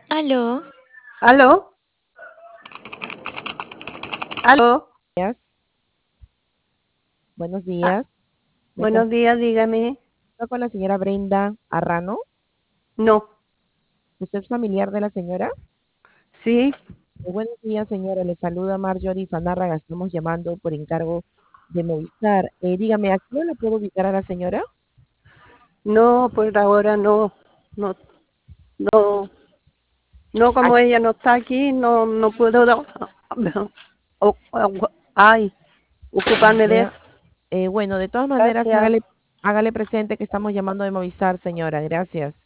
Aló, ¿Aló? ¿Aló? Días. Buenos Ah, días. Me buenos días, dígame. comunico con la señora Brenda Arrano. No. ¿Usted es familiar de la señora? Sí. Buenos días, señora. Le saluda Marjorie Fanárraga. Estamos llamando por encargo de Movistar. Dígame, ¿a qué hora la puedo ubicar a la señora? No, por ahora no. No, no, no, Ah, como ella no está aquí, no puedo ay, ocuparme de ya. eso. Bueno, de todas maneras, Gracias. hágale presente que estamos llamando de Movistar, señora. Gracias.